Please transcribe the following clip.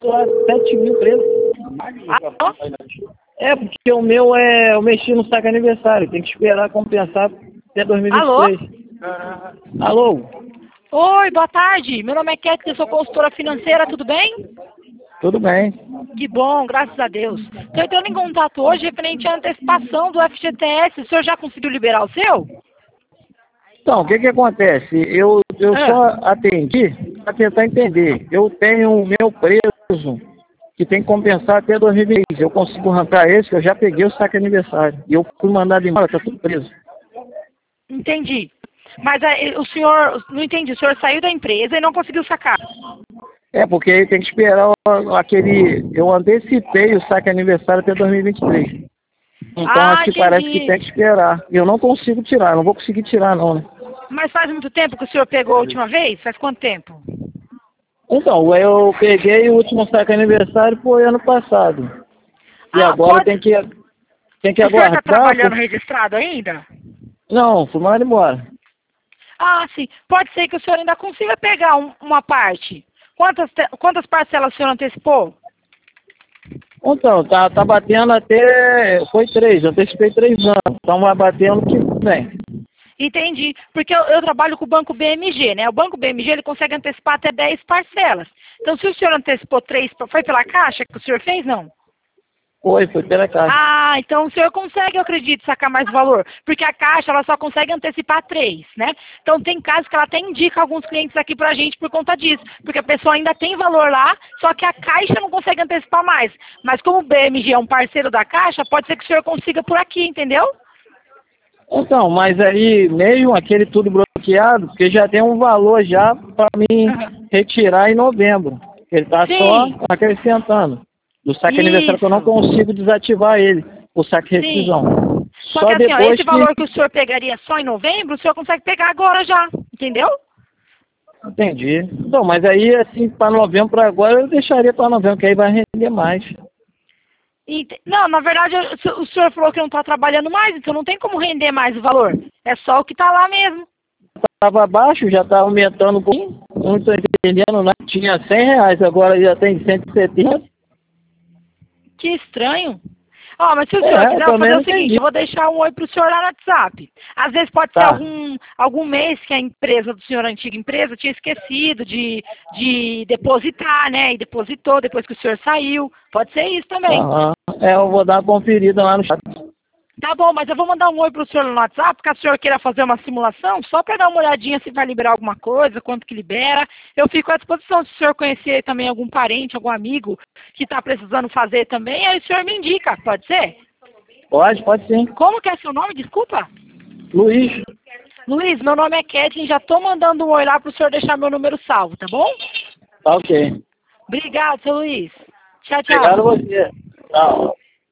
lá 7 mil presos. Alô? É, porque o meu eu mexi no saque aniversário, tem que esperar compensar até 2023. Alô? Oi, boa tarde. Meu nome é Cat, eu sou consultora financeira, tudo bem? Tudo bem. Que bom, graças a Deus. Estou entrando em contato hoje referente à antecipação do FGTS. O senhor já conseguiu liberar o seu? Então, o que acontece? Eu só atendi para tentar entender. Eu tenho o meu preso que tem que compensar até 2020. Eu consigo arrancar esse, que eu já peguei o saque aniversário. E eu fui mandado embora, tá tudo preso. Entendi. Mas o senhor, não entendi, o senhor saiu da empresa e não conseguiu sacar. É, porque aí tem que esperar aquele... Eu antecipei o saque aniversário até 2023. Então Ah, aqui parece que tem entendi. que esperar. E eu não consigo tirar, não vou conseguir tirar não, né? Mas faz muito tempo que o senhor pegou a última vez? Faz quanto tempo? Então, eu peguei o último saque aniversário foi ano passado. E Ah, agora pode... tem que O senhor está aguardar. trabalhando registrado ainda? Não, fui mandado embora. Ah, sim. Pode ser que o senhor ainda consiga pegar uma parte. Quantas parcelas o senhor antecipou? Então, tá batendo até... Foi 3, eu antecipei 3 anos. Então vai bater ano que vem. Entendi. Porque eu trabalho com o Banco BMG, né? O Banco BMG ele consegue antecipar até 10 parcelas. Então, se o senhor antecipou 3, foi pela Caixa que o senhor fez, não? Foi pela Caixa. Ah, então o senhor consegue, eu acredito, sacar mais valor. Porque a Caixa, ela só consegue antecipar 3, né? Então tem casos que ela até indica alguns clientes aqui pra gente por conta disso. Porque a pessoa ainda tem valor lá, só que a Caixa não consegue antecipar mais. Mas como o BMG é um parceiro da Caixa, pode ser que o senhor consiga por aqui, entendeu? Então, mas aí mesmo aquele tudo bloqueado, porque já tem um valor já para mim retirar em novembro. Ele está só Sim, acrescentando. Do saque aniversário que eu não isso. consigo desativar ele, o saque Sim. rescisão. Só que Só assim, ó, depois esse que... valor que o senhor pegaria só em novembro, o senhor consegue pegar agora já, entendeu? Entendi. Então, mas aí assim, para novembro, para agora, eu deixaria para novembro, que aí vai render mais. Não, na verdade, o senhor falou que não está trabalhando mais, então não tem como render mais o valor. É só o que está lá mesmo. Estava baixo, já está aumentando um pouquinho. Não estou entendendo, né? Tinha R$ 100, agora já tem 170. Que estranho. Ó, mas se o senhor Eu quiser, eu vou também fazer não o seguinte, entendi. eu vou deixar um oi pro senhor lá no WhatsApp. Às vezes pode ser Tá. algum mês que a empresa do senhor, a antiga empresa, tinha esquecido de depositar, né? E depositou depois que o senhor saiu. Pode ser isso também. Aham. Eu vou dar uma conferida lá no chat. Tá bom, mas eu vou mandar um oi pro senhor no WhatsApp, caso o senhor queira fazer uma simulação, só para dar uma olhadinha se vai liberar alguma coisa, quanto que libera. Eu fico à disposição se o senhor conhecer também algum parente, algum amigo que está precisando fazer também, aí o senhor me indica, pode ser? Pode sim. Como que é seu nome, desculpa? Luiz, Luiz, meu nome é Kathleen, já estou mandando um oi lá pro senhor deixar meu número salvo, tá bom? tá ok. Obrigado, seu Luiz. Tchau, Obrigado a tchau. você. Tchau.